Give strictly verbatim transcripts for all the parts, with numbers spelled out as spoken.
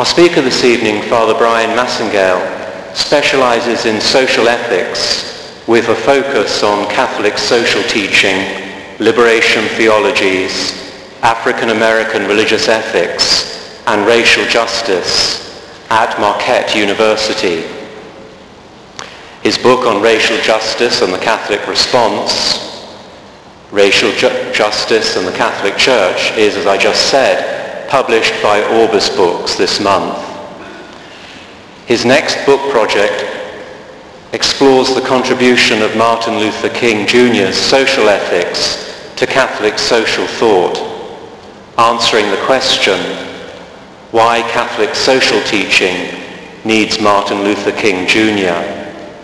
Our speaker this evening, Father Brian Massingale, specializes in social ethics with a focus on Catholic social teaching, liberation theologies, African American religious ethics, and racial justice at Marquette University. His book on racial justice and the Catholic response, Racial Ju- Justice and the Catholic Church, is, as I just said, published by Orbis Books this month. His next book project explores the contribution of Martin Luther King Junior's social ethics to Catholic social thought, answering the question, why Catholic social teaching needs Martin Luther King Junior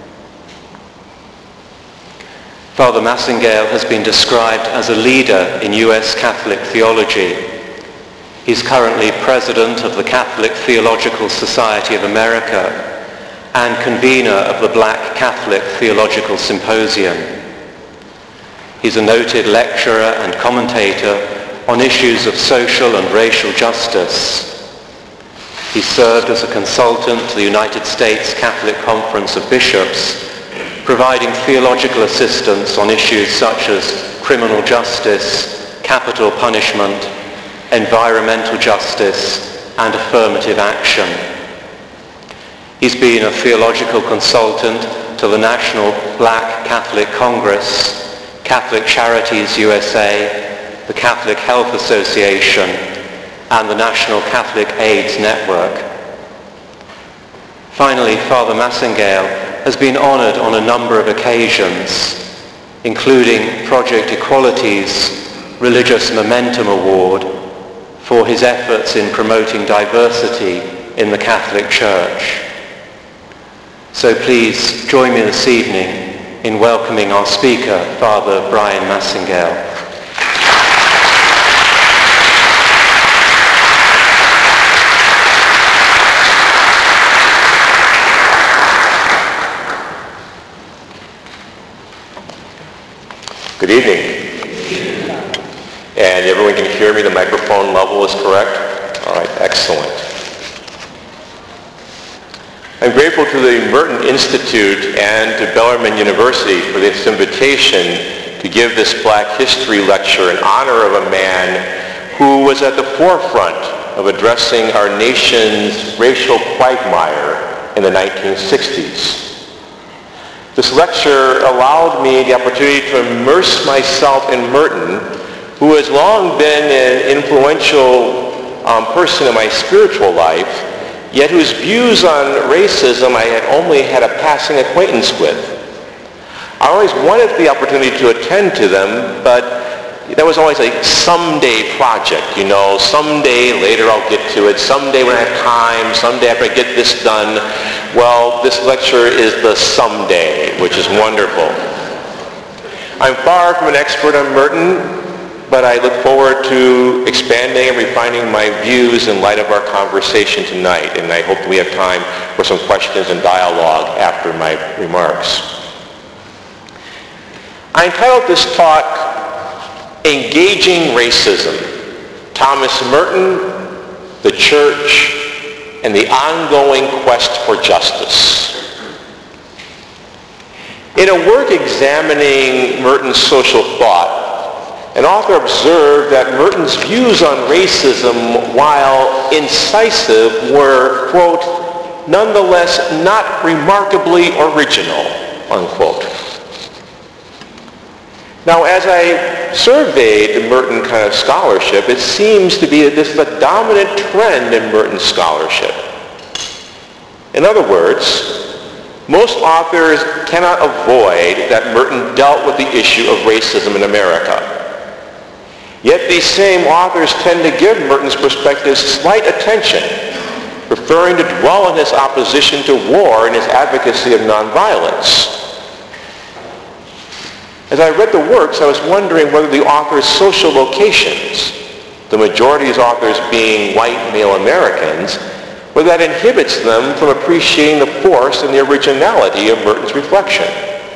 Father Massingale has been described as a leader in U S Catholic theology. He's currently president of the Catholic Theological Society of America and convener of the Black Catholic Theological Symposium. He's a noted lecturer and commentator on issues of social and racial justice. He served as a consultant to the United States Catholic Conference of Bishops, providing theological assistance on issues such as criminal justice, capital punishment, environmental justice, and affirmative action. He's been a theological consultant to the National Black Catholic Congress, Catholic Charities U S A, the Catholic Health Association, and the National Catholic AIDS Network. Finally, Father Massingale has been honored on a number of occasions, including Project Equality's Religious Momentum Award for his efforts in promoting diversity in the Catholic Church. So please join me this evening in welcoming our speaker, Father Brian Massingale. Good evening. And everyone can hear me? The microphone level is correct? All right, excellent. I'm grateful to the Merton Institute and to Bellarmine University for this invitation to give this Black History lecture in honor of a man who was at the forefront of addressing our nation's racial quagmire in the nineteen sixties. This lecture allowed me the opportunity to immerse myself in Merton, who has long been an influential um, person in my spiritual life, yet whose views on racism I had only had a passing acquaintance with. I always wanted the opportunity to attend to them, but that was always a someday project, you know, someday later I'll get to it, someday when I have time, someday after I get this done. Well, this lecture is the someday, which is wonderful. I'm far from an expert on Merton, but I look forward to expanding and refining my views in light of our conversation tonight, and I hope we have time for some questions and dialogue after my remarks. I entitled this talk, Engaging Racism, Thomas Merton, the Church, and the Ongoing Quest for Justice. In a work examining Merton's social thought, an author observed that Merton's views on racism, while incisive, were, quote, nonetheless not remarkably original, unquote. Now, as I surveyed Merton kind of scholarship, it seems to be that this is a dominant trend in Merton scholarship. In other words, most authors cannot avoid that Merton dealt with the issue of racism in America. Yet these same authors tend to give Merton's perspective slight attention, preferring to dwell on his opposition to war and his advocacy of nonviolence. As I read the works, I was wondering whether the author's social locations, the majority of these authors being white male Americans, whether that inhibits them from appreciating the force and the originality of Merton's reflection.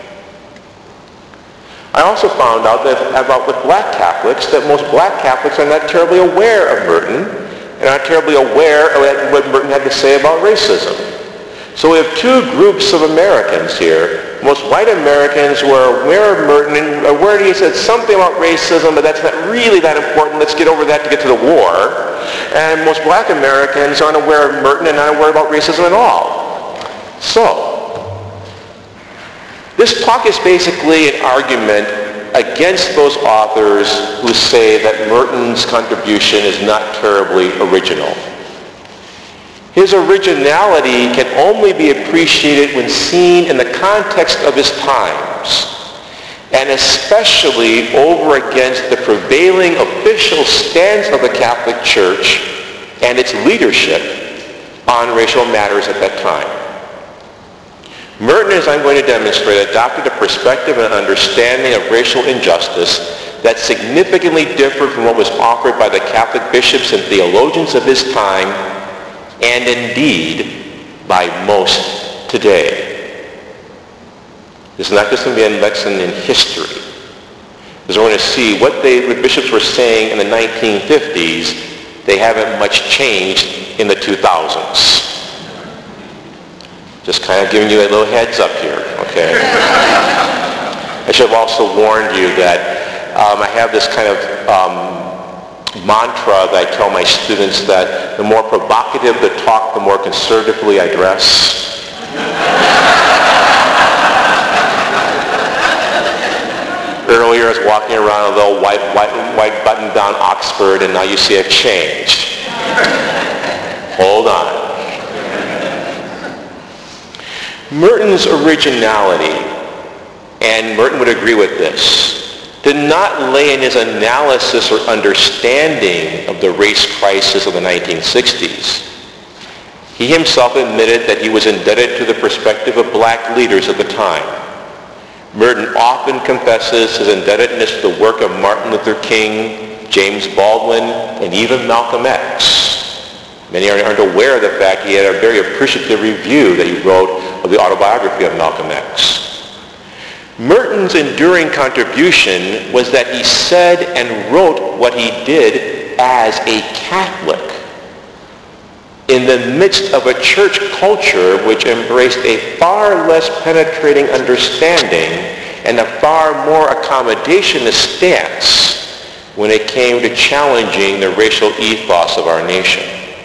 I also found out that about with black Catholics, that most black Catholics are not terribly aware of Merton, and aren't terribly aware of what Merton had to say about racism. So we have two groups of Americans here. Most white Americans were aware of Merton and aware that he said something about racism, but that's not really that important. Let's get over that to get to the war. And most black Americans aren't aware of Merton and not aware about racism at all. So, this talk is basically an argument against those authors who say that Merton's contribution is not terribly original. His originality can only be appreciated when seen in the context of his times, and especially over against the prevailing official stance of the Catholic Church and its leadership on racial matters at that time. Merton, as I'm going to demonstrate, adopted a perspective and understanding of racial injustice that significantly differed from what was offered by the Catholic bishops and theologians of his time, and indeed by most today. This is not just going to be a lesson in history, because we're going to see what they, the bishops were saying in the nineteen fifties, they haven't much changed in the two thousands. Just kind of giving you a little heads up here, okay? I should have also warned you that um, I have this kind of um, mantra that I tell my students that the more provocative the talk, the more conservatively I dress. Earlier I was walking around a little white, white, white button-down Oxford, and now you see I've changed. Hold on. Merton's originality, and Merton would agree with this, did not lay in his analysis or understanding of the race crisis of the nineteen sixties. He himself admitted that he was indebted to the perspective of black leaders at the time. Merton often confesses his indebtedness to the work of Martin Luther King, James Baldwin, and even Malcolm X. Many aren't aware of the fact he had a very appreciative review that he wrote of the autobiography of Malcolm X. Merton's enduring contribution was that he said and wrote what he did as a Catholic in the midst of a church culture which embraced a far less penetrating understanding and a far more accommodationist stance when it came to challenging the racial ethos of our nation.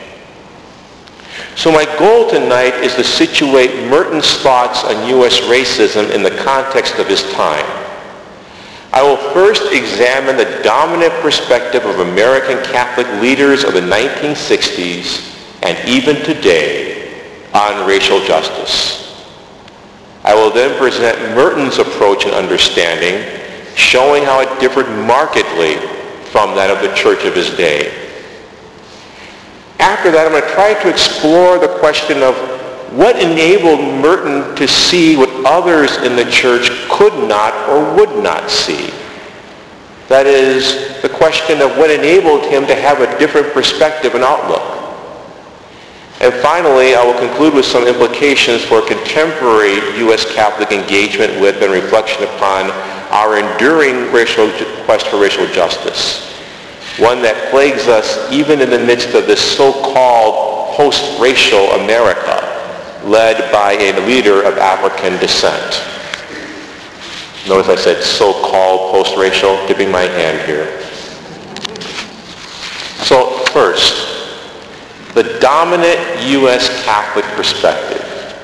So my goal tonight is to situate Merton's thoughts on U S racism in the context of his time. I will first examine the dominant perspective of American Catholic leaders of the nineteen sixties and even today on racial justice. I will then present Merton's approach and understanding, showing how it differed markedly from that of the church of his day. After that, I'm going to try to explore the question of what enabled Merton to see what others in the church could not or would not see. That is, the question of what enabled him to have a different perspective and outlook. And finally, I will conclude with some implications for contemporary U S Catholic engagement with and reflection upon our enduring racial quest for racial justice, one that plagues us even in the midst of this so-called post-racial America, led by a leader of African descent. Notice I said so-called post-racial, dipping my hand here. So first, the dominant U S Catholic perspective.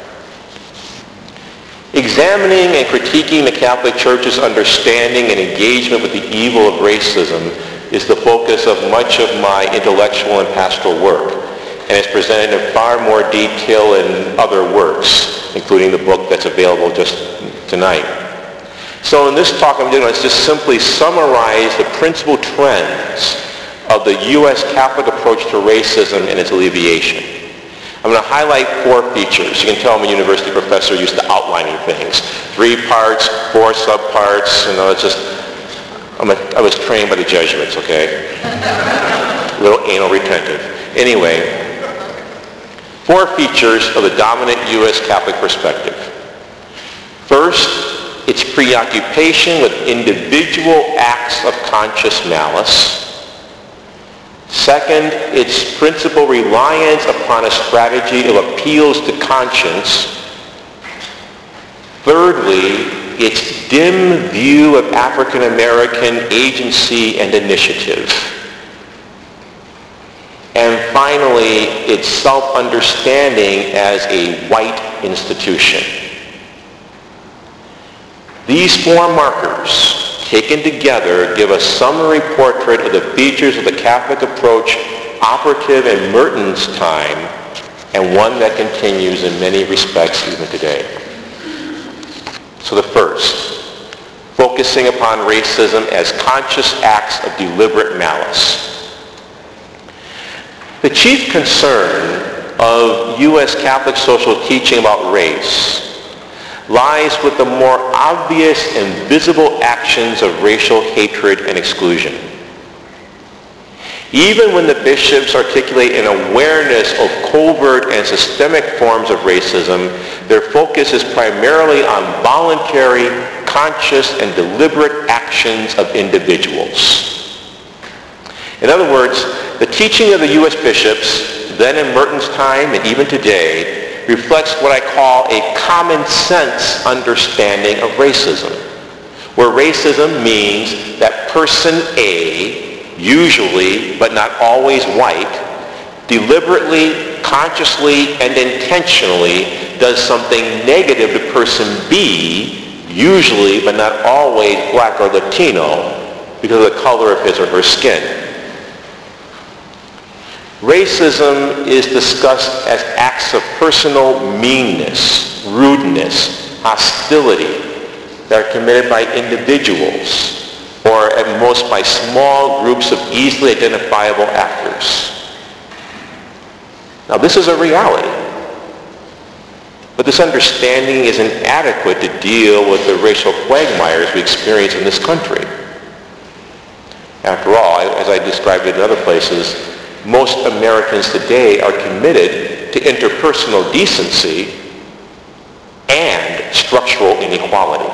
Examining and critiquing the Catholic Church's understanding and engagement with the evil of racism is the focus of much of my intellectual and pastoral work, and is presented in far more detail in other works, including the book that's available just tonight. So in this talk I'm doing, let's just simply summarize the principal trends of the U S Catholic approach to racism and its alleviation. I'm going to highlight four features. You can tell I'm a university professor used to outlining things. Three parts, four subparts, you know, it's just, I'm a, I was trained by the Jesuits, okay? A little anal retentive. Anyway, four features of the dominant U S Catholic perspective. First, its preoccupation with individual acts of conscious malice. Second, its principal reliance upon a strategy of appeals to conscience. Thirdly, its dim view of African American agency and initiative. And finally, its self-understanding as a white institution. These four markers, taken together, give a summary portrait of the features of the Catholic approach operative in Merton's time, and one that continues in many respects even today. So the first, focusing upon racism as conscious acts of deliberate malice. The chief concern of U S Catholic social teaching about race lies with the more obvious and visible actions of racial hatred and exclusion. Even when the bishops articulate an awareness of covert and systemic forms of racism, their focus is primarily on voluntary, conscious, and deliberate actions of individuals. In other words, the teaching of the U S bishops, then in Merton's time and even today, reflects what I call a common sense understanding of racism, where racism means that person A, usually but not always white, deliberately, consciously, and intentionally does something negative to person B, usually but not always black or Latino, because of the color of his or her skin. Racism is discussed as acts of personal meanness, rudeness, hostility that are committed by individuals, or at most by small groups of easily identifiable actors. Now, this is a reality, but this understanding is inadequate to deal with the racial quagmires we experience in this country. After all, as I described it in other places, most Americans today are committed to interpersonal decency and structural inequality.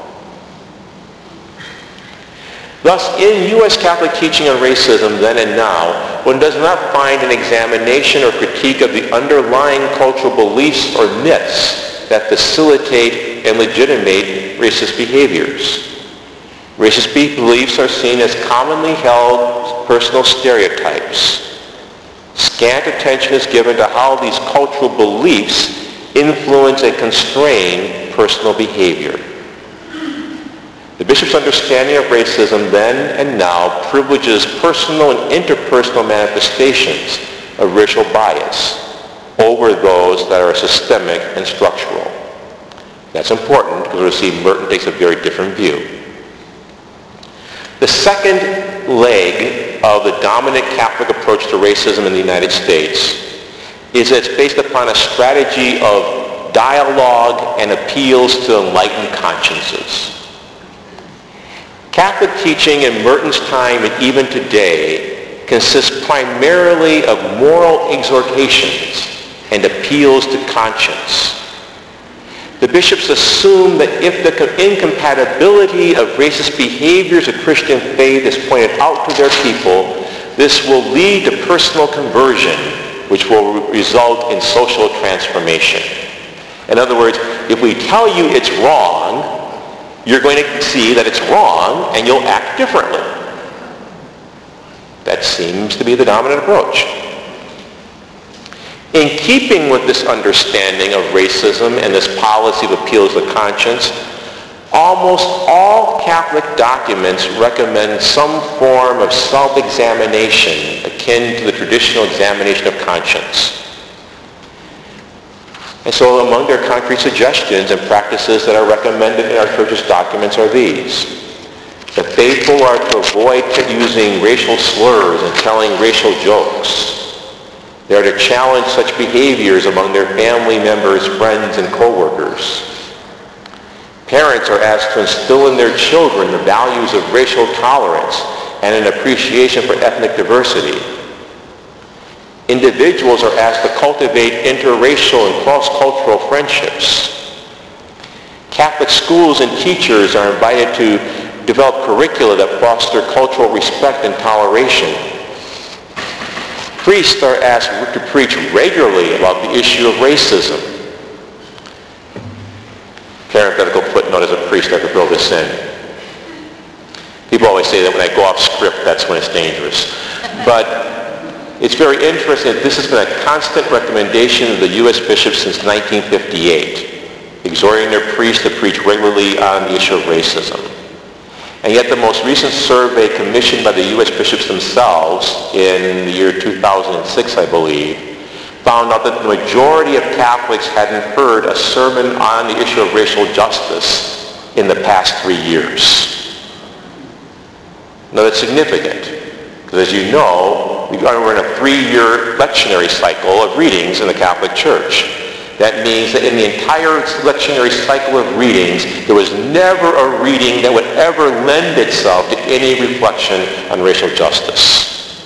Thus, in U S Catholic teaching on racism then and now, one does not find an examination or critique of the underlying cultural beliefs or myths that facilitate and legitimate racist behaviors. Racist beliefs are seen as commonly held personal stereotypes. Scant attention is given to how these cultural beliefs influence and constrain personal behavior. The bishop's understanding of racism then and now privileges personal and interpersonal manifestations of racial bias over those that are systemic and structural. That's important because we'll see Merton takes a very different view. The second leg of the dominant Catholic approach to racism in the United States is that it's based upon a strategy of dialogue and appeals to enlightened consciences. Catholic teaching in Merton's time and even today consists primarily of moral exhortations and appeals to conscience. The bishops assume that if the incompatibility of racist behaviors of Christian faith is pointed out to their people, this will lead to personal conversion, which will result in social transformation. In other words, if we tell you it's wrong, you're going to see that it's wrong and you'll act differently. That seems to be the dominant approach. In keeping with this understanding of racism and this policy of appeals to conscience, almost all Catholic documents recommend some form of self-examination akin to the traditional examination of conscience. And so among their concrete suggestions and practices that are recommended in our church's documents are these. The faithful are to avoid using racial slurs and telling racial jokes. They are to challenge such behaviors among their family members, friends, and co-workers. Parents are asked to instill in their children the values of racial tolerance and an appreciation for ethnic diversity. Individuals are asked to cultivate interracial and cross-cultural friendships. Catholic schools and teachers are invited to develop curricula that foster cultural respect and toleration. Priests are asked to preach regularly about the issue of racism. Parenthetical footnote, as a priest, I could throw this in. People always say that when I go off script, that's when it's dangerous. But it's very interesting that this has been a constant recommendation of the U S bishops since nineteen fifty-eight, exhorting their priests to preach regularly on the issue of racism. And yet the most recent survey commissioned by the U S bishops themselves in the year two thousand six, I believe, found out that the majority of Catholics hadn't heard a sermon on the issue of racial justice in the past three years. Now that's significant, because as you know, we're in a three-year lectionary cycle of readings in the Catholic Church. That means that in the entire lectionary cycle of readings, there was never a reading that would ever lend itself to any reflection on racial justice.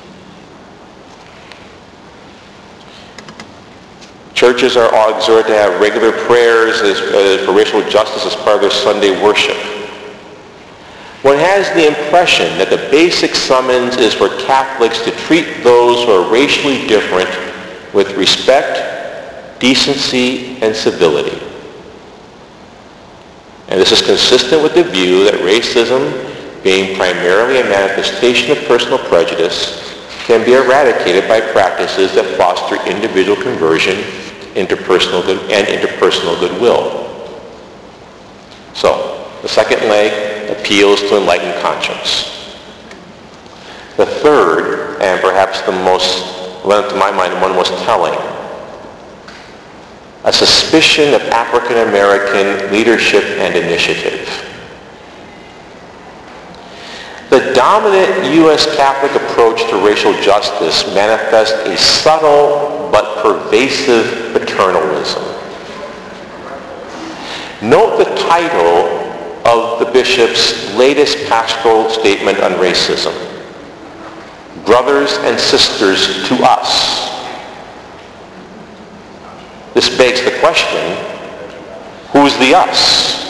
Churches are all exhorted to have regular prayers as, uh, for racial justice as part of their Sunday worship. One has the impression that the basic summons is for Catholics to treat those who are racially different with respect, decency, and civility. And this is consistent with the view that racism, being primarily a manifestation of personal prejudice, can be eradicated by practices that foster individual conversion, interpersonal good, and interpersonal goodwill. So, the second leg appeals to enlightened conscience. The third, and perhaps the most, well, to my mind, one of the most telling, a suspicion of African American leadership and initiative. The dominant U S Catholic approach to racial justice manifests a subtle but pervasive paternalism. Note the title of the bishop's latest pastoral statement on racism: Brothers and Sisters to Us. This begs the question, who's the us?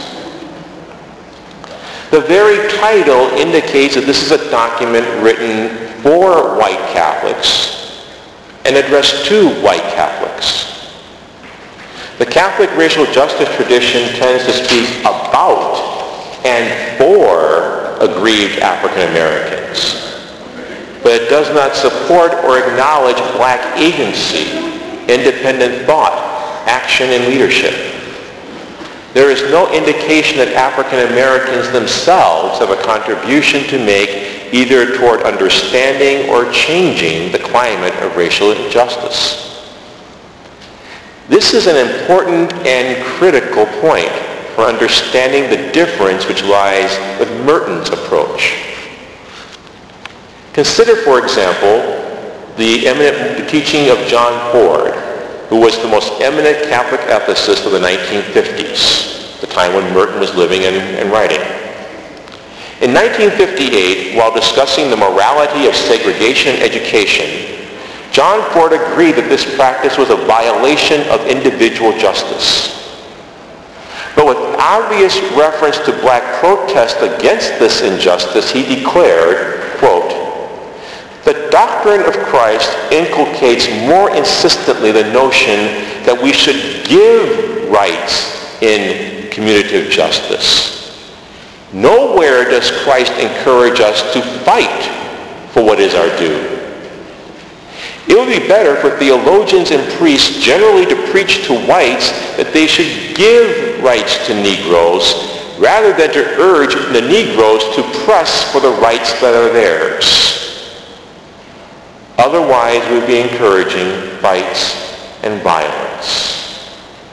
The very title indicates that this is a document written for white Catholics and addressed to white Catholics. The Catholic racial justice tradition tends to speak about and for aggrieved African Americans, but it does not support or acknowledge black agency, independent thought, action, and leadership. There is no indication that African Americans themselves have a contribution to make either toward understanding or changing the climate of racial injustice. This is an important and critical point for understanding the difference which lies with Merton's approach. Consider, for example, the eminent teaching of John Ford, who was the most eminent Catholic ethicist of the nineteen fifties, the time when Merton was living and, and writing. In nineteen fifty-eight, while discussing the morality of segregation in education, John Ford agreed that this practice was a violation of individual justice. But with obvious reference to black protest against this injustice, he declared, quote, "The doctrine of Christ inculcates more insistently the notion that we should give rights in commutative justice. Nowhere does Christ encourage us to fight for what is our due. It would be better for theologians and priests generally to preach to whites that they should give rights to Negroes rather than to urge the Negroes to press for the rights that are theirs. Otherwise, we'd be encouraging fights and violence."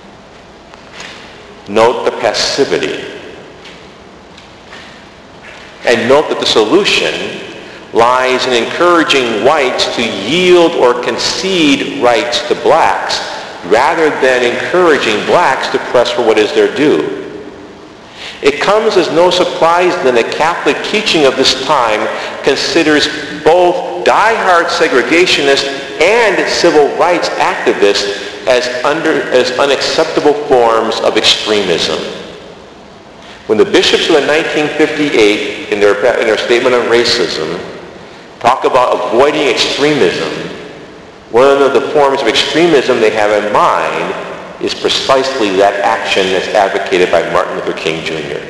Note the passivity. And note that the solution lies in encouraging whites to yield or concede rights to blacks rather than encouraging blacks to press for what is their due. It comes as no surprise that the Catholic teaching of this time considers both die-hard segregationists and civil rights activists as, under, as unacceptable forms of extremism. When the bishops of the nineteen fifty-eight, in their, in their statement on racism, talk about avoiding extremism, One of the forms of extremism they have in mind is precisely that action that's advocated by Martin Luther King Junior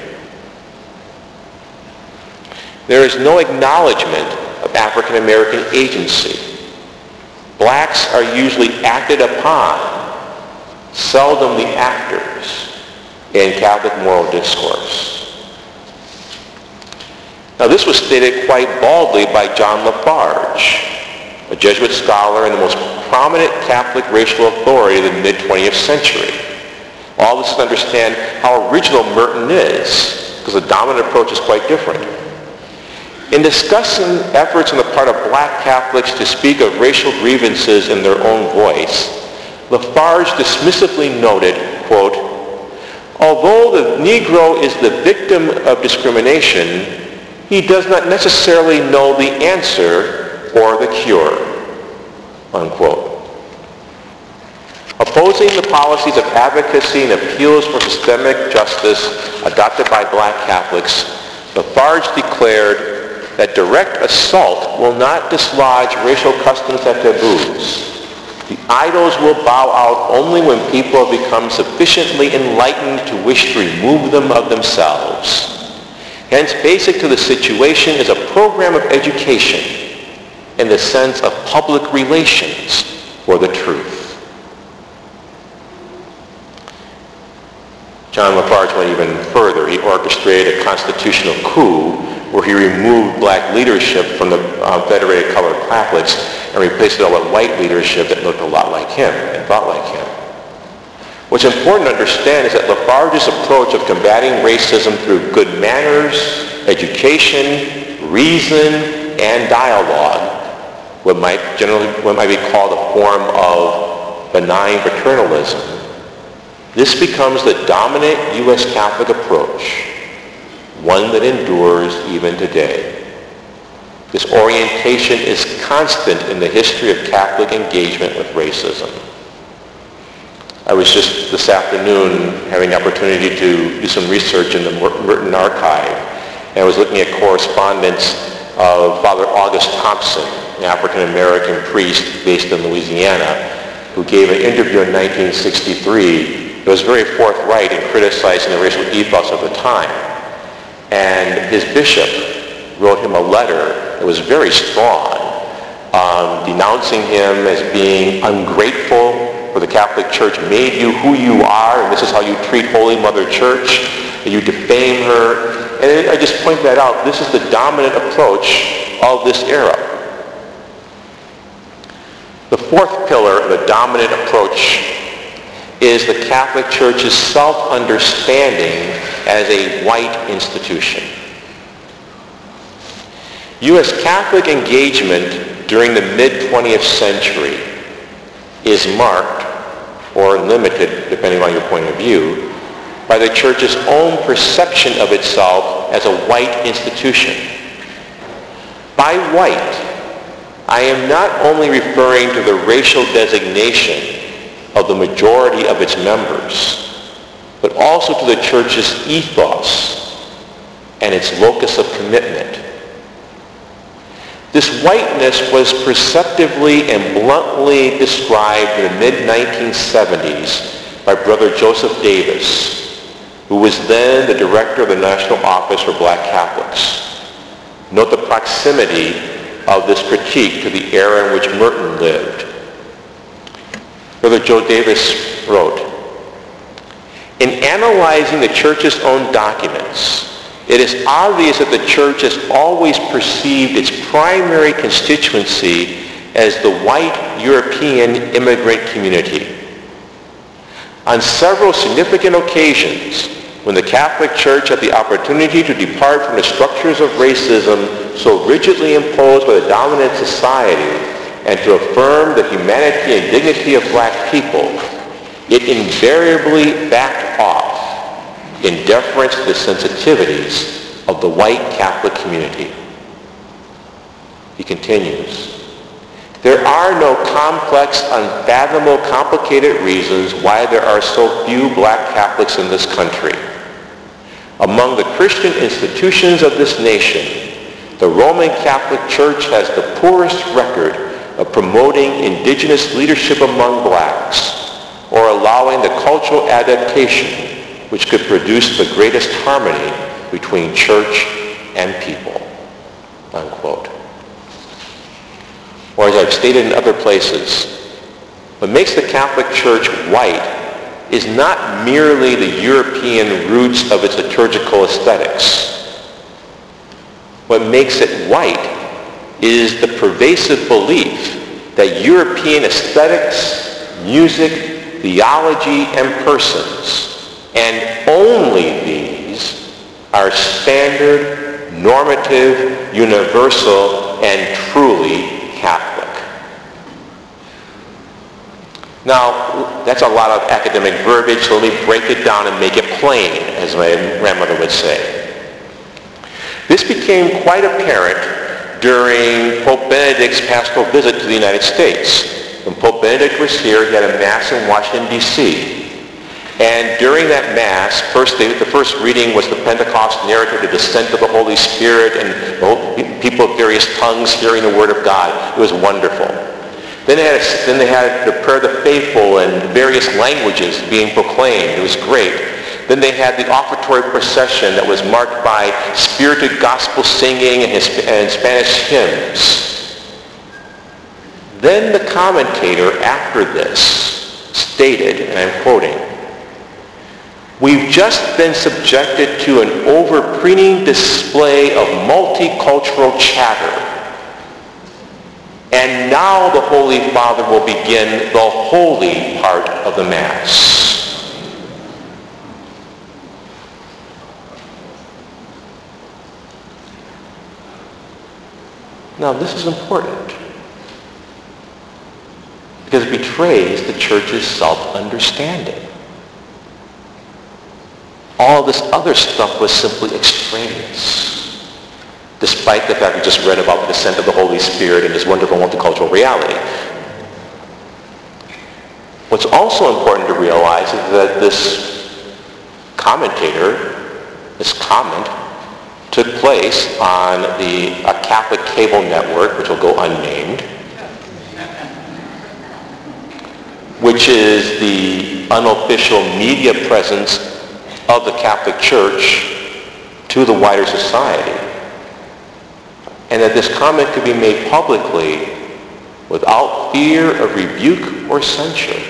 There is no acknowledgement of African American agency. Blacks are usually acted upon, seldom the actors, in Catholic moral discourse. Now this was stated quite baldly by John Lafarge, a Jesuit scholar and the most prominent Catholic racial authority of the mid-twentieth century. All this is to understand how original Merton is, because the dominant approach is quite different. In discussing efforts on the part of black Catholics to speak of racial grievances in their own voice, Lafarge dismissively noted, quote, "Although the Negro is the victim of discrimination, he does not necessarily know the answer or the cure," unquote. Opposing the policies of advocacy and appeals for systemic justice adopted by black Catholics, Lafarge declared that direct assault will not dislodge racial customs and taboos. The idols will bow out only when people have become sufficiently enlightened to wish to remove them of themselves. Hence, basic to the situation is a program of education in the sense of public relations for the truth. John Lafarge went even further. He orchestrated a constitutional coup where he removed black leadership from the uh, Federated Colored Catholics and replaced it all with white leadership that looked a lot like him and thought like him. What's important to understand is that Lafarge's approach of combating racism through good manners, education, reason, and dialogue, what might generally what might be called a form of benign paternalism, this becomes the dominant U S Catholic approach, one that endures even today. This orientation is constant in the history of Catholic engagement with racism. I was just this afternoon having the opportunity to do some research in the Merton Archive, and I was looking at correspondence of Father August Thompson, an African-American priest based in Louisiana, who gave an interview in nineteen sixty-three that was very forthright in criticizing the racial ethos of the time. And his bishop wrote him a letter that was very strong, um, denouncing him as being ungrateful, for the Catholic Church made you who you are, and this is how you treat Holy Mother Church, and you defame her. And I just point that out. This is the dominant approach of this era. The fourth pillar of the dominant approach is the Catholic Church's self-understanding as a white institution. U S Catholic engagement during the mid-twentieth century is marked, or limited, depending on your point of view, by the Church's own perception of itself as a white institution. By white, I am not only referring to the racial designation of the majority of its members, but also to the Church's ethos and its locus of commitment. This whiteness was perceptively and bluntly described in the mid nineteen seventies by Brother Joseph Davis, who was then the director of the National Office for Black Catholics. Note the proximity of this critique to the era in which Merton lived. Brother Joe Davis wrote, "In analyzing the Church's own documents, it is obvious that the Church has always perceived its primary constituency as the white European immigrant community. On several significant occasions, when the Catholic Church had the opportunity to depart from the structures of racism so rigidly imposed by the dominant society and to affirm the humanity and dignity of black people, it invariably backed off in deference to the sensitivities of the white Catholic community." He continues, "There are no complex, unfathomable, complicated reasons why there are so few black Catholics in this country. Among the Christian institutions of this nation, the Roman Catholic Church has the poorest record of promoting indigenous leadership among blacks or allowing the cultural adaptation which could produce the greatest harmony between church and people, unquote. Or as I've stated in other places, what makes the Catholic Church white is not merely the European roots of its liturgical aesthetics. What makes it white is the pervasive belief that European aesthetics, music, theology, and persons, and only these, are standard, normative, universal, and truly Catholic. Now, that's a lot of academic verbiage, so let me break it down and make it plain, as my grandmother would say. This became quite apparent during Pope Benedict's pastoral visit to the United States. When Pope Benedict was here, he had a Mass in Washington, D C And during that Mass, first the, the first reading was the Pentecost narrative, the descent of the Holy Spirit, and people of various tongues hearing the Word of God. It was wonderful. Then they, had, then they had the prayer of the faithful and various languages being proclaimed. It was great. Then they had the offertory procession that was marked by spirited gospel singing and, his, and Spanish hymns. Then the commentator after this stated, and I'm quoting, "We've just been subjected to an overpreening display of multicultural chatter. And now the Holy Father will begin the holy part of the Mass." Now this is important because it betrays the Church's self-understanding. All this other stuff was simply extraneous, despite the fact we just read about the descent of the Holy Spirit and this wonderful multicultural reality. What's also important to realize is that this commentator, this comment, took place on the a Catholic cable network, which will go unnamed, which is the unofficial media presence of the Catholic Church to the wider society. And that this comment could be made publicly without fear of rebuke or censure.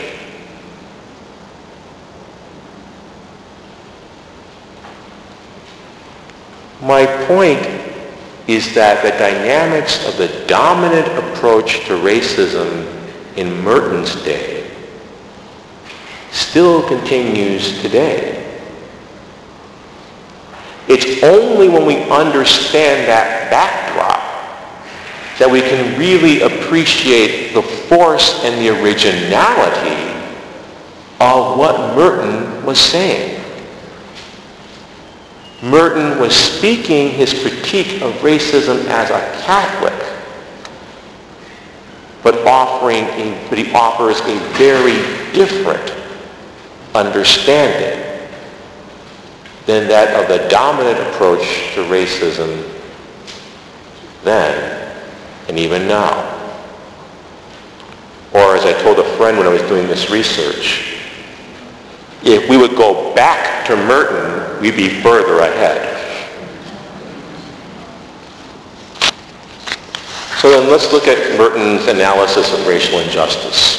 My point is that the dynamics of the dominant approach to racism in Merton's day still continues today. It's only when we understand that backdrop that we can really appreciate the force and the originality of what Merton was saying. Merton was speaking his critique of racism as a Catholic, but offering a, but he offers a very different understanding than that of the dominant approach to racism then and even now. Or as I told a friend when I was doing this research, if we would go back to Merton, we'd be further ahead. So then let's look at Merton's analysis of racial injustice.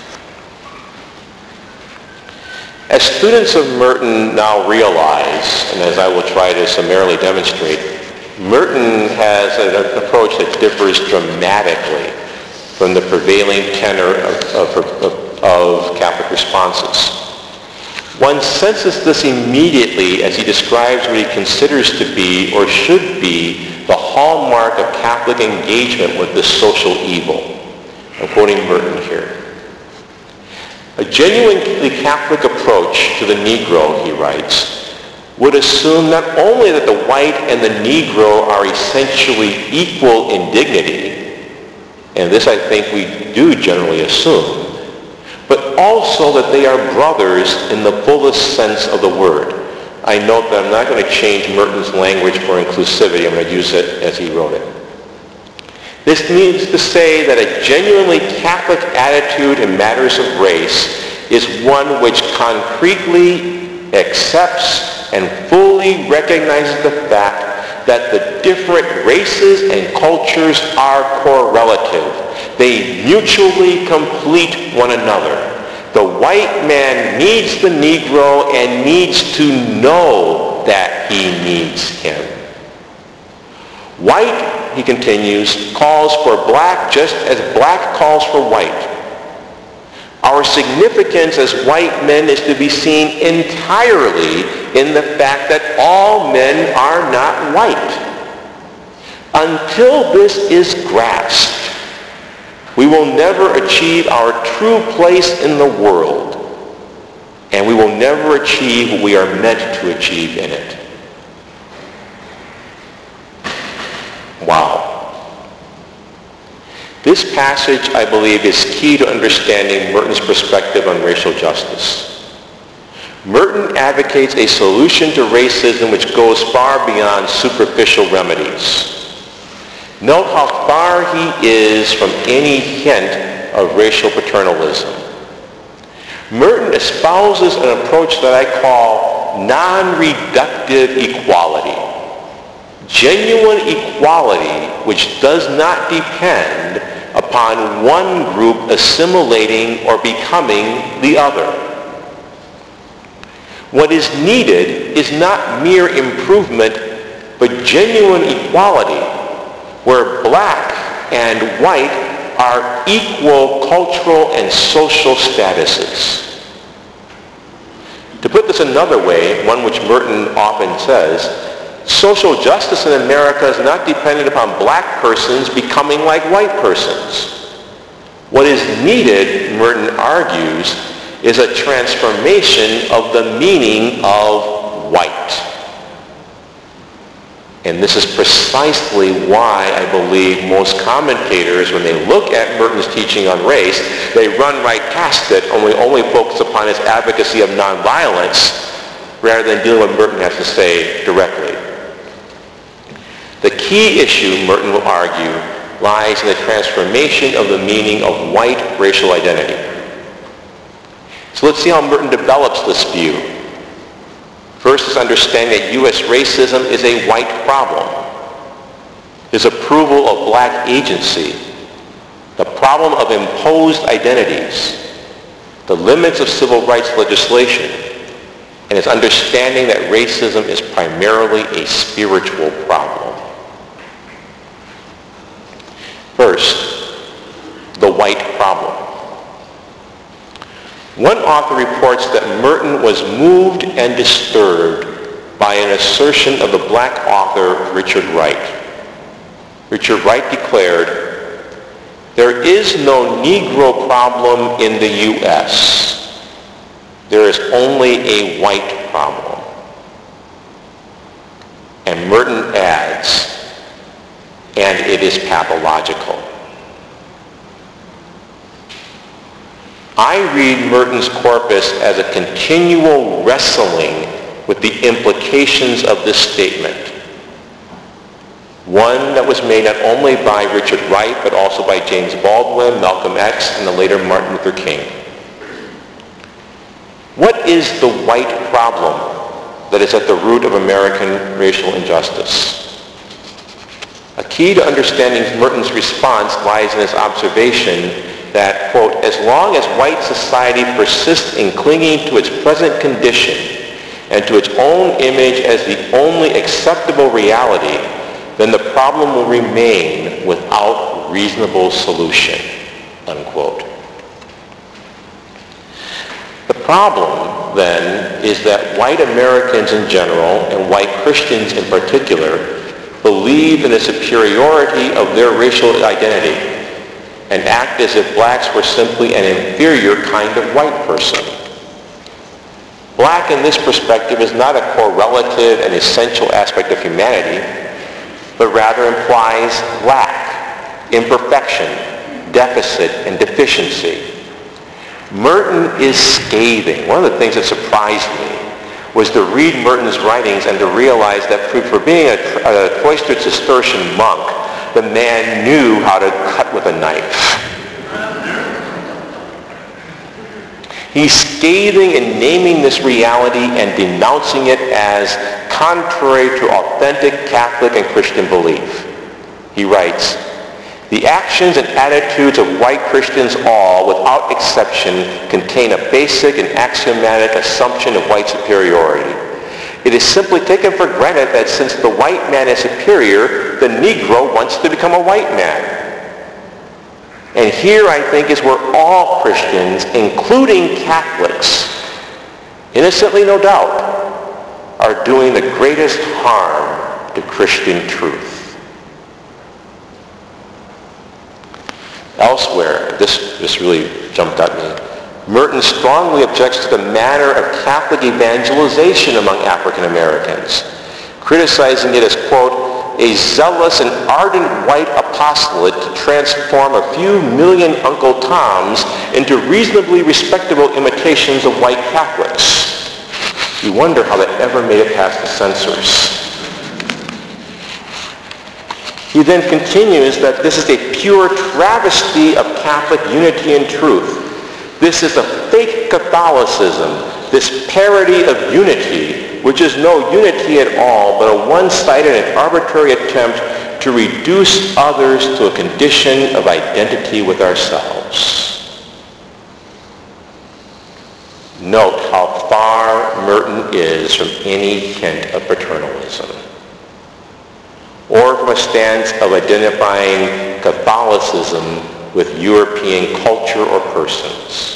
As students of Merton now realize, and as I will try to summarily demonstrate, Merton has an approach that differs dramatically from the prevailing tenor of, of, of, of Catholic responses. One senses this immediately as he describes what he considers to be or should be the hallmark of Catholic engagement with this social evil. I'm quoting Merton here. A genuinely Catholic approach to the Negro, he writes, would assume not only that the white and the Negro are essentially equal in dignity, and this I think we do generally assume, but also that they are brothers in the fullest sense of the word. I note that I'm not going to change Merton's language for inclusivity. I'm going to use it as he wrote it. This means to say that a genuinely Catholic attitude in matters of race is one which concretely accepts and fully recognizes the fact that the different races and cultures are correlative. They mutually complete one another. The white man needs the Negro and needs to know that he needs him. White, he continues, calls for black just as black calls for white. Our significance as white men is to be seen entirely in the fact that all men are not white. Until this is grasped, we will never achieve our true place in the world, and we will never achieve what we are meant to achieve in it. Wow. This passage, I believe, is key to understanding Merton's perspective on racial justice. Merton advocates a solution to racism which goes far beyond superficial remedies. Note how far he is from any hint of racial paternalism. Merton espouses an approach that I call non-reductive equality. Genuine equality which does not depend upon one group assimilating or becoming the other. What is needed is not mere improvement, but genuine equality, where black and white are equal cultural and social statuses. To put this another way, one which Merton often says, social justice in America is not dependent upon black persons becoming like white persons. What is needed, Merton argues, is a transformation of the meaning of white. And this is precisely why I believe most commentators, when they look at Merton's teaching on race, they run right past it, only, only focus upon his advocacy of nonviolence, rather than dealing with what Merton has to say directly. The key issue, Merton will argue, lies in the transformation of the meaning of white racial identity. So let's see how Merton develops this view. First is understanding that U S racism is a white problem. His approval of black agency, the problem of imposed identities, the limits of civil rights legislation, and his understanding that racism is primarily a spiritual problem. First, the white problem. One author reports that Merton was moved and disturbed by an assertion of the black author Richard Wright. Richard Wright declared, "There is no Negro problem in the U S. There is only a white problem." And Merton adds, "And it is pathological." I read Merton's corpus as a continual wrestling with the implications of this statement. One that was made not only by Richard Wright, but also by James Baldwin, Malcolm X, and the later Martin Luther King. What is the white problem that is at the root of American racial injustice? A key to understanding Merton's response lies in his observation that, quote, "as long as white society persists in clinging to its present condition and to its own image as the only acceptable reality, then the problem will remain without reasonable solution," unquote. The problem, then, is that white Americans in general, and white Christians in particular, believe in the superiority of their racial identity and act as if blacks were simply an inferior kind of white person. Black in this perspective is not a correlative and essential aspect of humanity, but rather implies lack, imperfection, deficit, and deficiency. Merton is scathing. One of the things that surprised me was to read Merton's writings and to realize that for being a, a cloistered Cistercian monk, the man knew how to cut with a knife. He's scathing and naming this reality and denouncing it as contrary to authentic Catholic and Christian belief. He writes, "The actions and attitudes of white Christians all, without exception, contain a basic and axiomatic assumption of white superiority. It is simply taken for granted that since the white man is superior, the Negro wants to become a white man. And here, I think, is where all Christians, including Catholics, innocently no doubt, are doing the greatest harm to Christian truth." Elsewhere, this, this really jumped at me, Merton strongly objects to the manner of Catholic evangelization among African Americans, criticizing it as, quote, "a zealous and ardent white apostolate to transform a few million Uncle Toms into reasonably respectable imitations of white Catholics." You wonder how that ever made it past the censors. He then continues that this is a pure travesty of Catholic unity and truth. This is a fake Catholicism, this parody of unity, which is no unity at all, but a one-sided and arbitrary attempt to reduce others to a condition of identity with ourselves. Note how far Merton is from any hint of paternalism, or from a stance of identifying Catholicism with European culture or persons.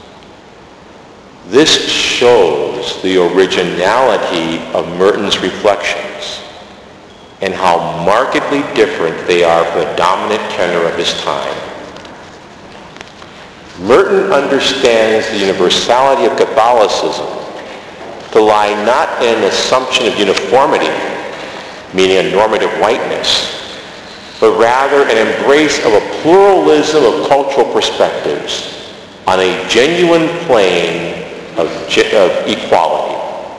This shows the originality of Merton's reflections and how markedly different they are from the dominant tenor of his time. Merton understands the universality of Catholicism to lie not in an assumption of uniformity, meaning a normative whiteness, but rather an embrace of a pluralism of cultural perspectives on a genuine plane of, of equality.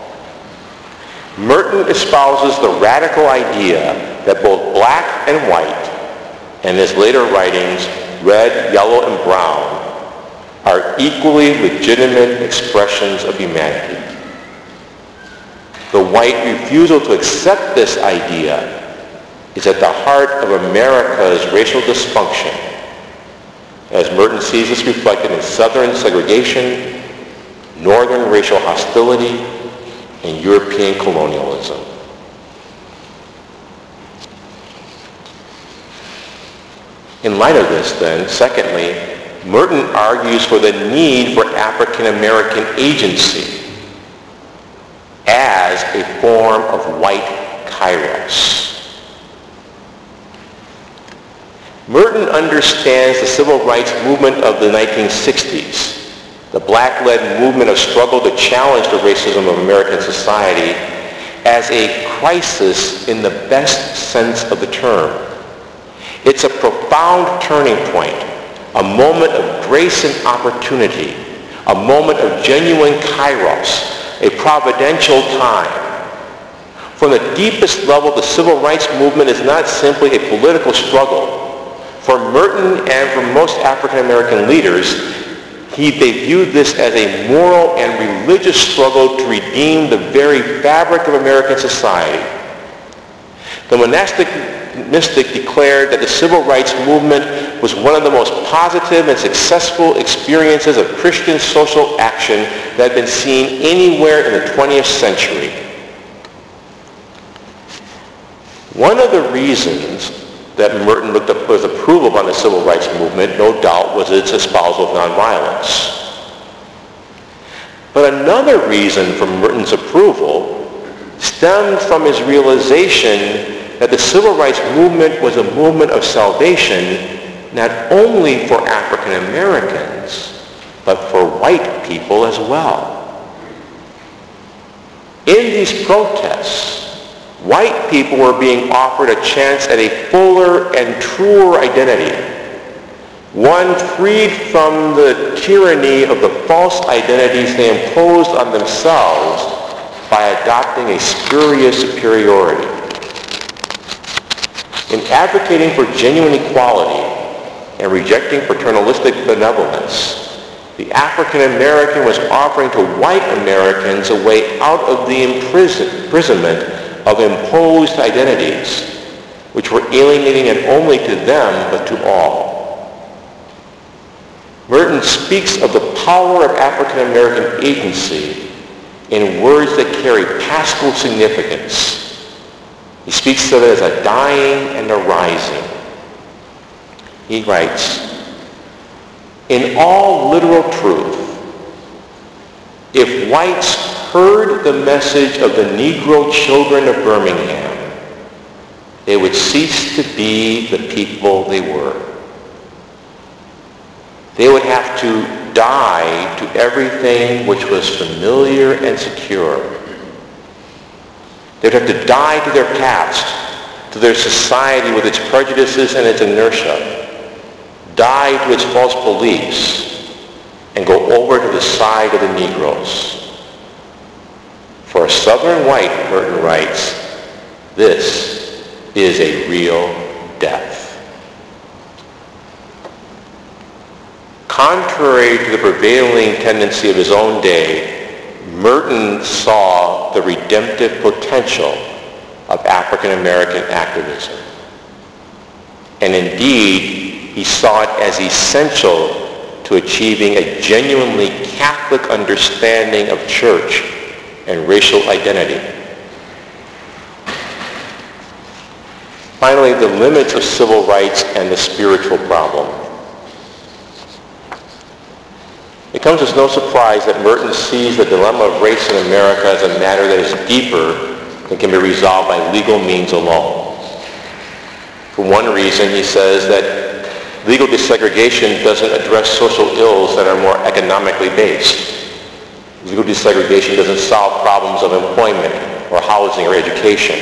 Merton espouses the radical idea that both black and white, and his later writings, red, yellow, and brown, are equally legitimate expressions of humanity. The white refusal to accept this idea is at the heart of America's racial dysfunction, as Merton sees this reflected in Southern segregation, Northern racial hostility, and European colonialism. In light of this, then, secondly, Merton argues for the need for African American agency as a form of white kairos. Merton understands the civil rights movement of the nineteen sixties, the black-led movement of struggle to challenge the racism of American society, as a crisis in the best sense of the term. It's a profound turning point, a moment of grace and opportunity, a moment of genuine kairos, a providential time. From the deepest level, the civil rights movement is not simply a political struggle. For Merton and for most African American leaders, he, they viewed this as a moral and religious struggle to redeem the very fabric of American society. The monastic mystic declared that the civil rights movement was one of the most positive and successful experiences of Christian social action that had been seen anywhere in the twentieth century. One of the reasons that Merton looked up with approval upon the civil rights movement, no doubt, was its espousal of nonviolence. But another reason for Merton's approval stemmed from his realization that the civil rights movement was a movement of salvation not only for African Americans, but for white people as well. In these protests, white people were being offered a chance at a fuller and truer identity, one freed from the tyranny of the false identities they imposed on themselves by adopting a spurious superiority. In advocating for genuine equality and rejecting paternalistic benevolence, the African American was offering to white Americans a way out of the imprisonment of imposed identities, which were alienating not only to them, but to all. Merton speaks of the power of African American agency in words that carry paschal significance. He speaks of it as a dying and a rising. He writes, "In all literal truth, if whites heard the message of the Negro children of Birmingham, they would cease to be the people they were. They would have to die to everything which was familiar and secure. They'd have to die to their past, to their society with its prejudices and its inertia, die to its false beliefs, and go over to the side of the Negroes. For a Southern white," Merton writes, "this is a real death." Contrary to the prevailing tendency of his own day, Merton saw the redemptive potential of African American activism. And indeed, he saw it as essential to achieving a genuinely Catholic understanding of church and racial identity. Finally, the limits of civil rights and the spiritual problem. It comes as no surprise that Merton sees the dilemma of race in America as a matter that is deeper than can be resolved by legal means alone. For one reason, he says that legal desegregation doesn't address social ills that are more economically based. Legal desegregation doesn't solve problems of employment or housing or education.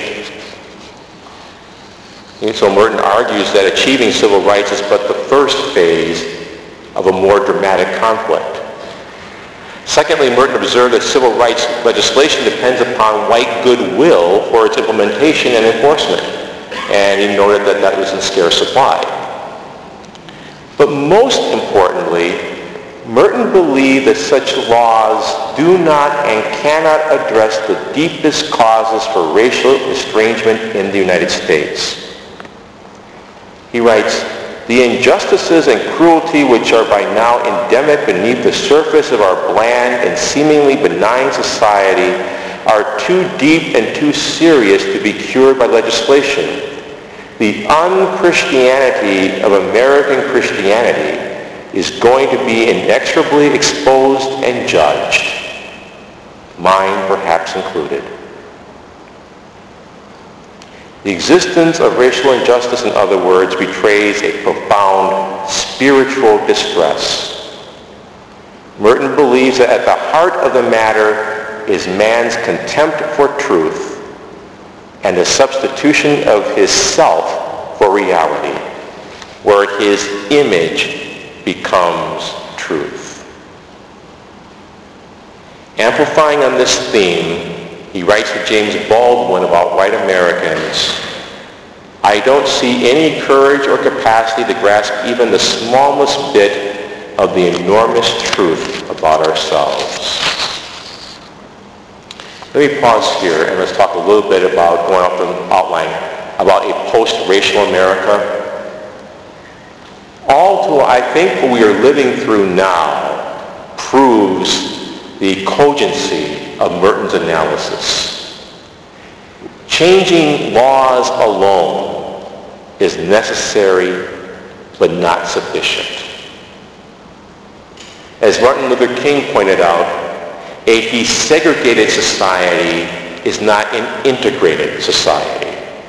And so Merton argues that achieving civil rights is but the first phase of a more dramatic conflict. Secondly, Merton observed that civil rights legislation depends upon white goodwill for its implementation and enforcement, and he noted that that was in scarce supply. But most importantly, Merton believed that such laws do not and cannot address the deepest causes for racial estrangement in the United States. He writes, "The injustices and cruelty which are by now endemic beneath the surface of our bland and seemingly benign society are too deep and too serious to be cured by legislation. The un-Christianity of American Christianity is going to be inexorably exposed and judged, mine perhaps included." The existence of racial injustice, in other words, betrays a profound spiritual distress. Merton believes that at the heart of the matter is man's contempt for truth and the substitution of his self for reality, where his image becomes truth. Amplifying on this theme, he writes to James Baldwin about white Americans, "I don't see any courage or capacity to grasp even the smallest bit of the enormous truth about ourselves." Let me pause here and let's talk a little bit about, going off the outline, about a post-racial America. All too, I think what we are living through now proves the cogency of Merton's analysis. Changing laws alone is necessary but not sufficient. As Martin Luther King pointed out, a desegregated society is not an integrated society.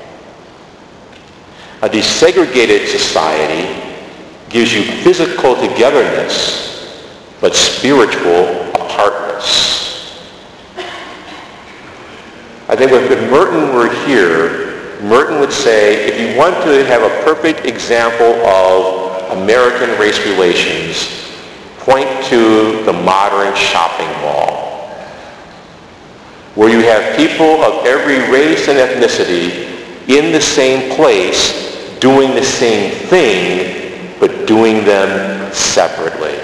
A desegregated society gives you physical togetherness but spiritual apartness. I think if Merton were here, Merton would say, if you want to have a perfect example of American race relations, point to the modern shopping mall, where you have people of every race and ethnicity in the same place doing the same thing, but doing them separately.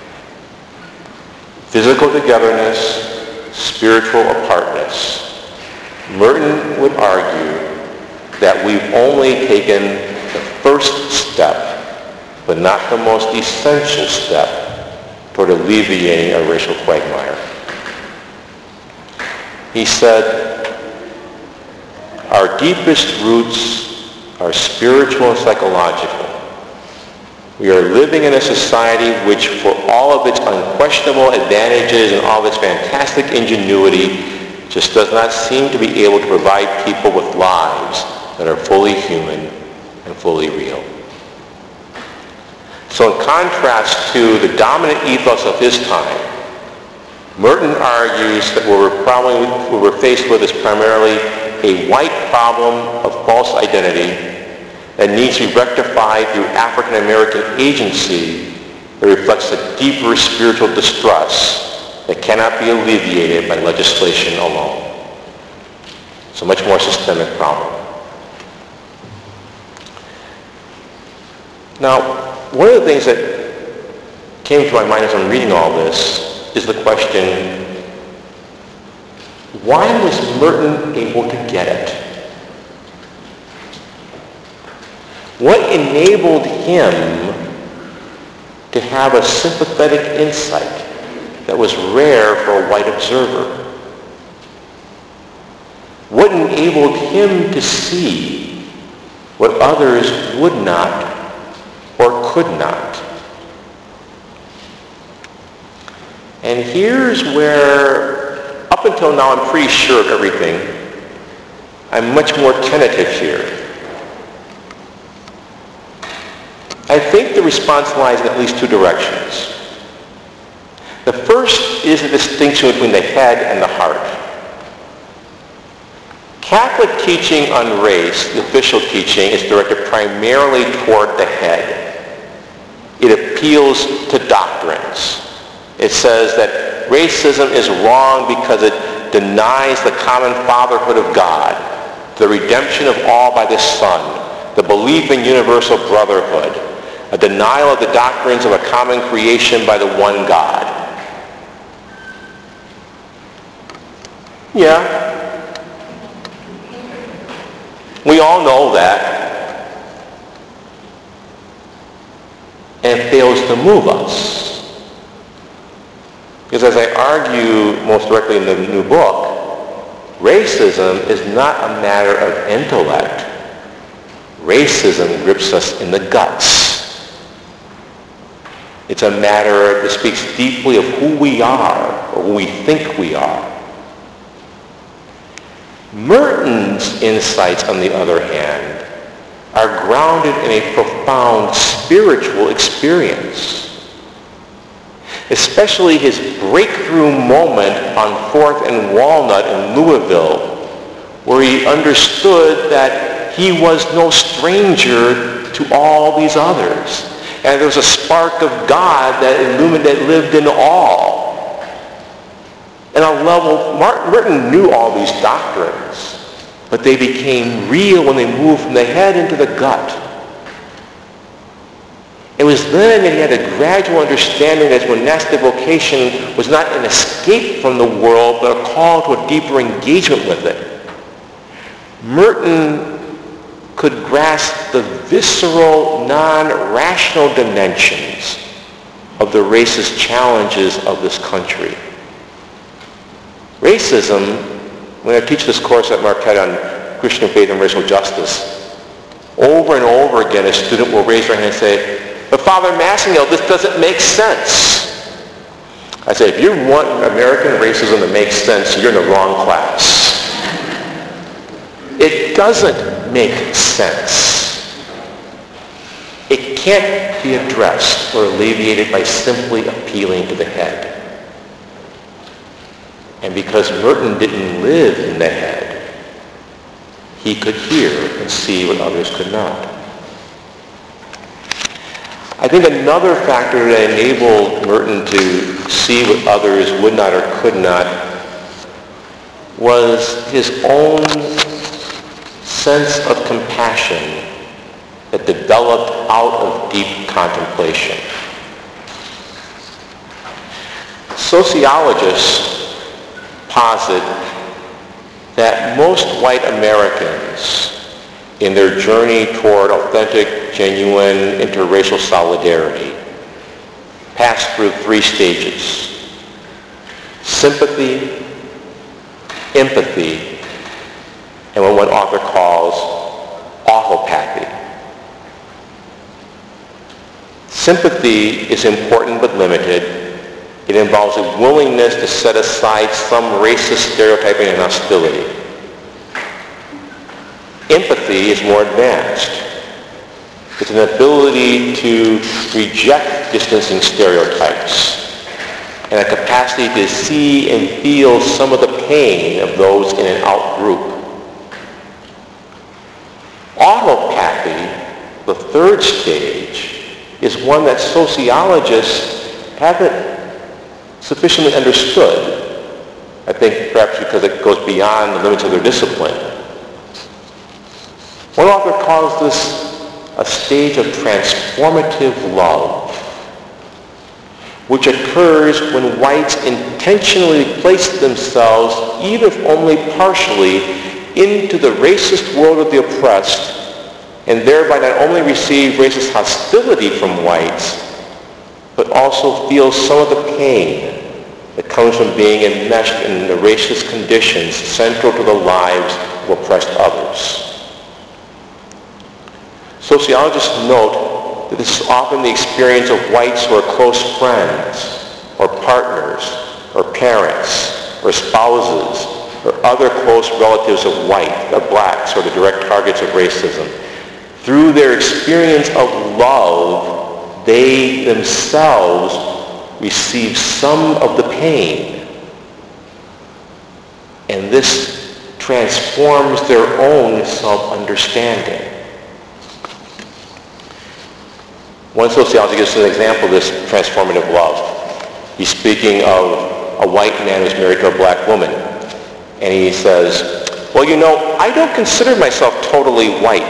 Physical togetherness, spiritual apartness. Merton would argue that we've only taken the first step, but not the most essential step toward alleviating a racial quagmire. He said, our deepest roots are spiritual and psychological. We are living in a society which, for all of its unquestionable advantages and all of its fantastic ingenuity, just does not seem to be able to provide people with lives that are fully human and fully real. So in contrast to the dominant ethos of his time, Merton argues that what we're, probably, what we're faced with is primarily a white problem of false identity that needs to be rectified through African American agency that reflects a deeper spiritual distrust that cannot be alleviated by legislation alone. It's a much more systemic problem. Now, one of the things that came to my mind as I'm reading all this is the question, why was Merton able to get it? What enabled him to have a sympathetic insight that was rare for a white observer? What enabled him to see what others would not or could not? And here's where, up until now, I'm pretty sure of everything. I'm much more tentative here. I think the response lies in at least two directions. The first is the distinction between the head and the heart. Catholic teaching on race, the official teaching, is directed primarily toward the head. It appeals to doctrines. It says that racism is wrong because it denies the common fatherhood of God, the redemption of all by the Son, the belief in universal brotherhood, a denial of the doctrines of a common creation by the one God. Yeah. We all know that. And it fails to move us. Because as I argue most directly in the new book, racism is not a matter of intellect. Racism grips us in the guts. It's a matter that speaks deeply of who we are, or who we think we are. Merton's insights, on the other hand, are grounded in a profound spiritual experience. Especially his breakthrough moment on fourth and Walnut in Louisville, where he understood that he was no stranger to all these others. And there was a spark of God that illuminated, that lived in all. And on a level, Merton knew all these doctrines, but they became real when they moved from the head into the gut. It was then that he had a gradual understanding that his monastic vocation was not an escape from the world, but a call to a deeper engagement with it. Merton could grasp the visceral, non-rational dimensions of the racist challenges of this country. Racism, when I teach this course at Marquette on Christian faith and racial justice, over and over again a student will raise their hand and say, but Father Massengill, this doesn't make sense. I say, if you want American racism to make sense, you're in the wrong class. It doesn't make sense. It can't be addressed or alleviated by simply appealing to the head. And because Merton didn't live in the head, he could hear and see what others could not. I think another factor that enabled Merton to see what others would not or could not was his own sense of compassion that developed out of deep contemplation. Sociologists posit that most white Americans in their journey toward authentic, genuine, interracial solidarity pass through three stages: sympathy, empathy, and what one author calls autopathy. Sympathy is important but limited. It involves a willingness to set aside some racist stereotyping and hostility. Empathy is more advanced. It's an ability to reject distancing stereotypes and a capacity to see and feel some of the pain of those in an out group. Autopathy, the third stage, is one that sociologists haven't sufficiently understood, I think perhaps because it goes beyond the limits of their discipline. One author calls this a stage of transformative love, which occurs when whites intentionally place themselves, even if only partially, into the racist world of the oppressed, and thereby not only receive racist hostility from whites, but also feel some of the pain that comes from being enmeshed in the racist conditions central to the lives of oppressed others. Sociologists note that this is often the experience of whites who are close friends, or partners, or parents, or spouses, or other close relatives of white, or blacks, or the direct targets of racism. Through their experience of love, they themselves receive some of the pain. And this transforms their own self-understanding. One sociologist gives an example of this transformative love. He's speaking of a white man who's married to a black woman. And he says, well, you know, I don't consider myself totally white.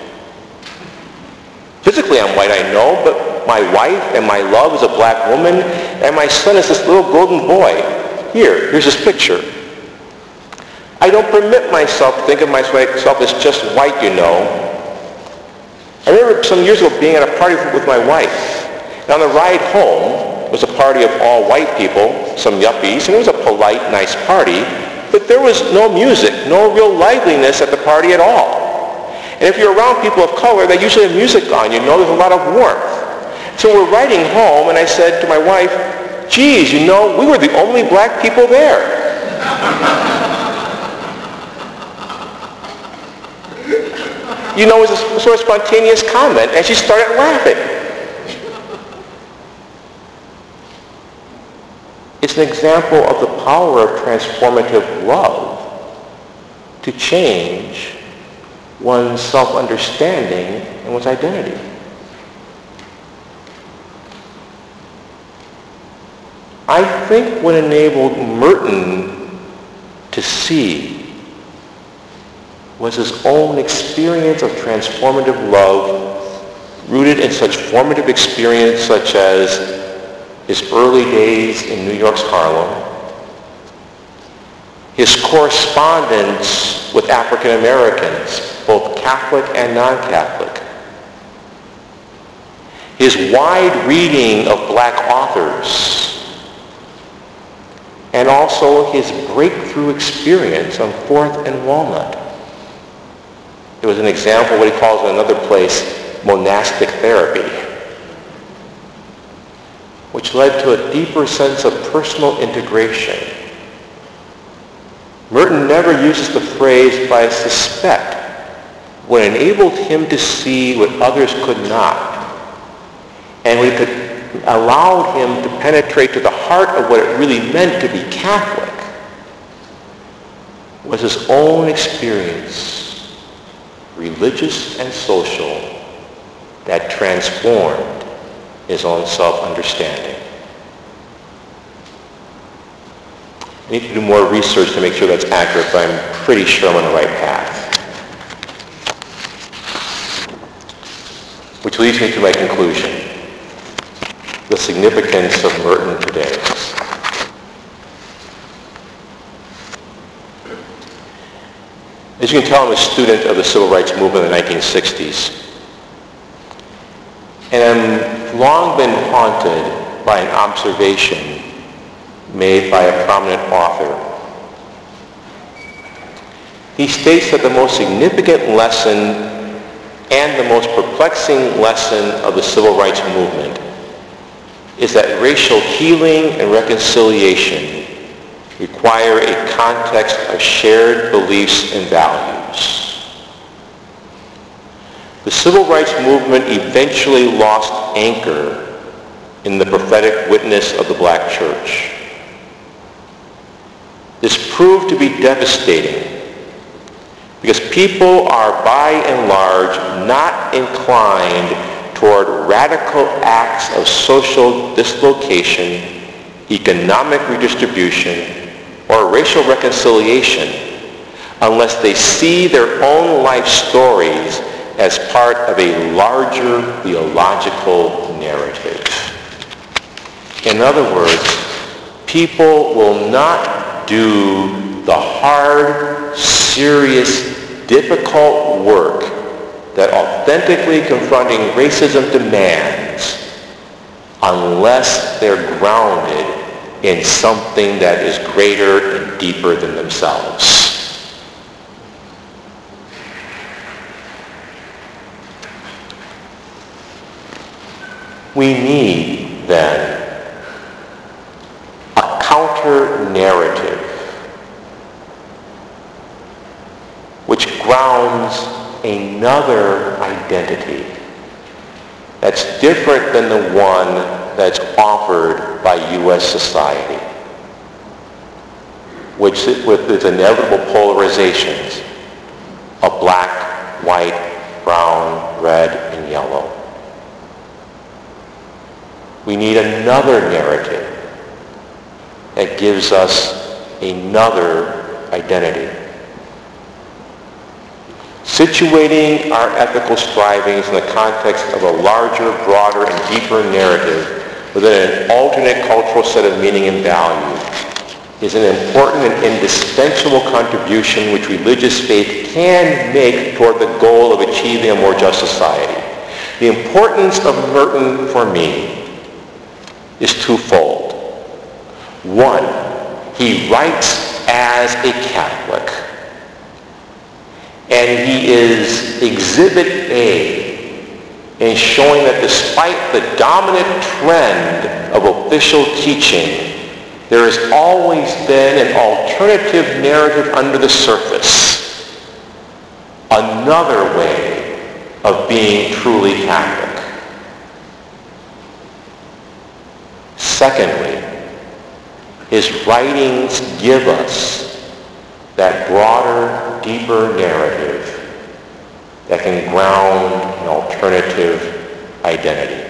Physically I'm white, I know, but my wife and my love is a black woman, and my son is this little golden boy. Here, here's his picture. I don't permit myself to think of myself as just white, you know. I remember some years ago being at a party with my wife. And on the ride home, it was a party of all white people, some yuppies, and it was a polite, nice party, but there was no music, no real liveliness at the party at all. And if you're around people of color, they usually have music on, you know, there's a lot of warmth. So we're riding home, and I said to my wife, geez, you know, we were the only black people there. You know, it was a sort of spontaneous comment, and she started laughing. It's an example of the power of transformative love to change one's self-understanding and one's identity. I think what enabled Merton to see was his own experience of transformative love, rooted in such formative experience such as his early days in New York's Harlem, his correspondence with African Americans, both Catholic and non-Catholic, his wide reading of black authors, and also his breakthrough experience on Fourth and Walnut. There was an example of what he calls in another place monastic therapy, which led to a deeper sense of personal integration. Merton never uses the phrase, but I suspect what enabled him to see what others could not, and what could allow him to penetrate to the heart of what it really meant to be Catholic, was his own experience, religious and social, that transformed his own self-understanding. I need to do more research to make sure that's accurate, but I'm pretty sure I'm on the right path. Which leads me to my conclusion, the significance of Merton today. As you can tell, I'm a student of the civil rights movement in the nineteen sixties. And I've long been haunted by an observation made by a prominent author. He states that the most significant lesson and the most perplexing lesson of the civil rights movement is that racial healing and reconciliation require a context of shared beliefs and values. The civil rights movement eventually lost anchor in the prophetic witness of the black church. This proved to be devastating because people are by and large not inclined toward radical acts of social dislocation, economic redistribution, or racial reconciliation unless they see their own life stories as part of a larger theological narrative. In other words, people will not do the hard, serious, difficult work that authentically confronting racism demands unless they're grounded in something that is greater and deeper than themselves. We need, then, a counter-narrative which grounds another identity that's different than the one that's offered by U S society, which with its inevitable polarizations of black, white, brown, red, and yellow. We need another narrative that gives us another identity. Situating our ethical strivings in the context of a larger, broader, and deeper narrative within an alternate cultural set of meaning and value is an important and indispensable contribution which religious faith can make toward the goal of achieving a more just society. The importance of Merton for me is twofold. One, he writes as a Catholic, and he is exhibit A in showing that despite the dominant trend of official teaching, there has always been an alternative narrative under the surface, another way of being truly Catholic. Secondly, his writings give us that broader, deeper narrative that can ground an alternative identity.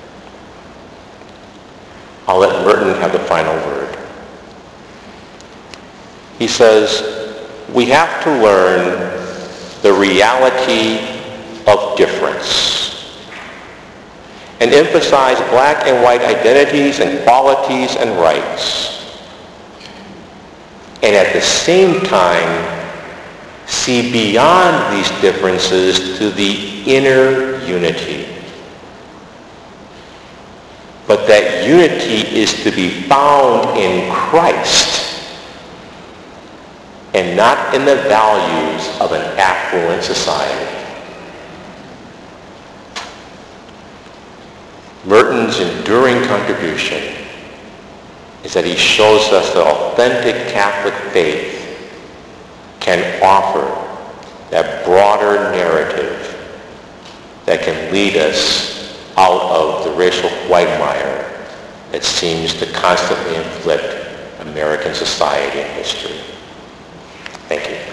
I'll let Merton have the final word. He says, we have to learn the reality of difference and emphasize black and white identities and qualities and rights. And at the same time, see beyond these differences to the inner unity. But that unity is to be found in Christ and not in the values of an affluent society. Merton's enduring contribution is that he shows us that authentic Catholic faith can offer that broader narrative that can lead us out of the racial quagmire that seems to constantly inflict American society and history. Thank you.